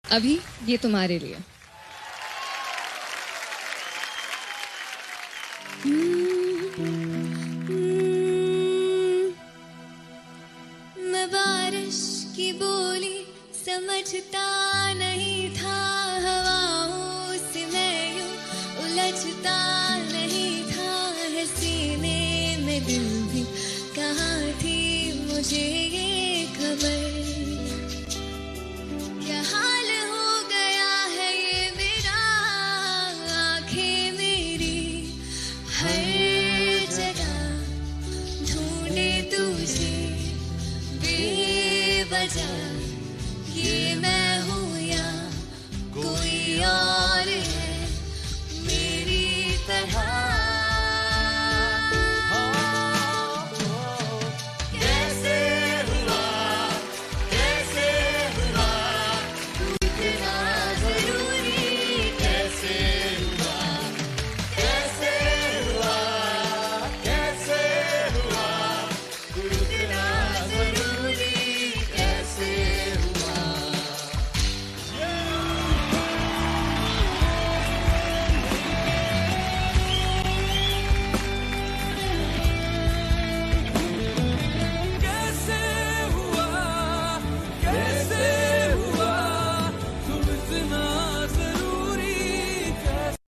अभी ये तुम्हारे लिए। मैं बारिश की बोली समझता नहीं था, हवाओं से मैं यूं उलझता नहीं था, है सीने में दिल भी कहाँ थी मुझे ये खबर।